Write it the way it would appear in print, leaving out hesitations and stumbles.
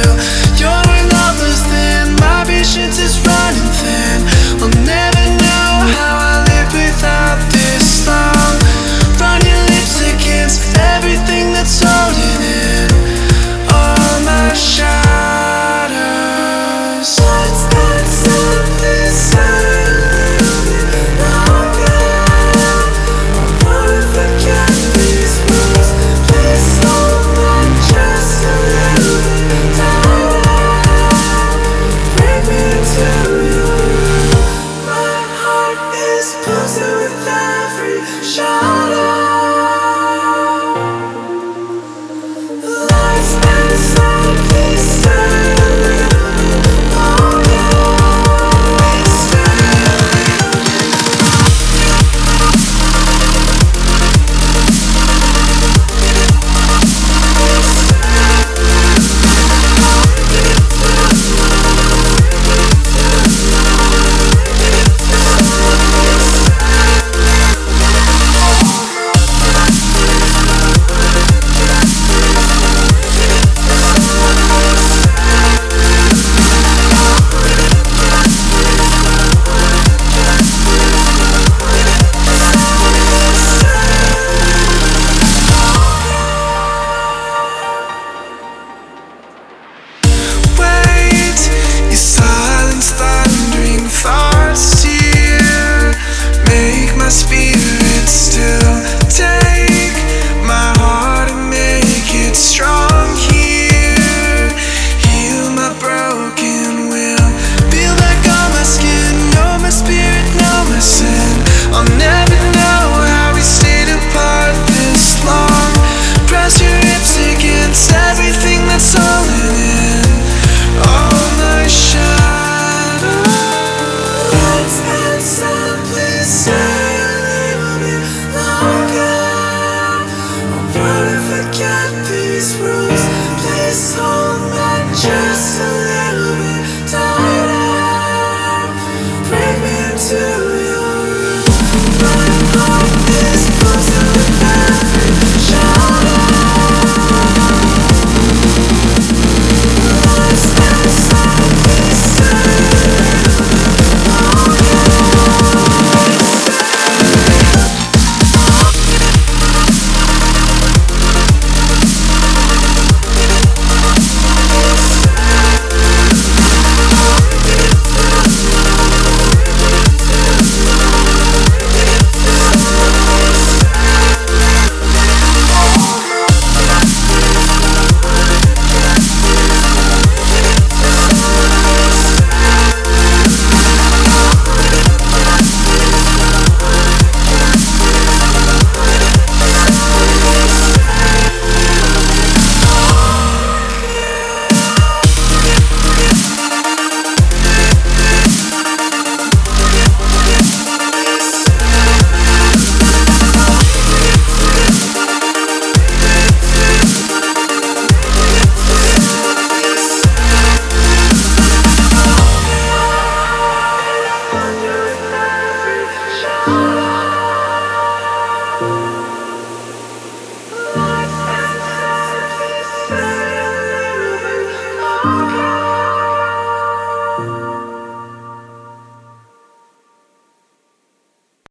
still. You're another thin, my patience is running thin. I'll never know how I live without this long. Run your lips against everything that's holding in all my shadows. What's that something silent longer? I wanna forget these words. Please hold on just a little bit tighter. Bring me to you. My heart is pulsing with every shadow. Lights and sound, please stay a little longer. Please stay a little wait, your silence thundering thoughts here make my speech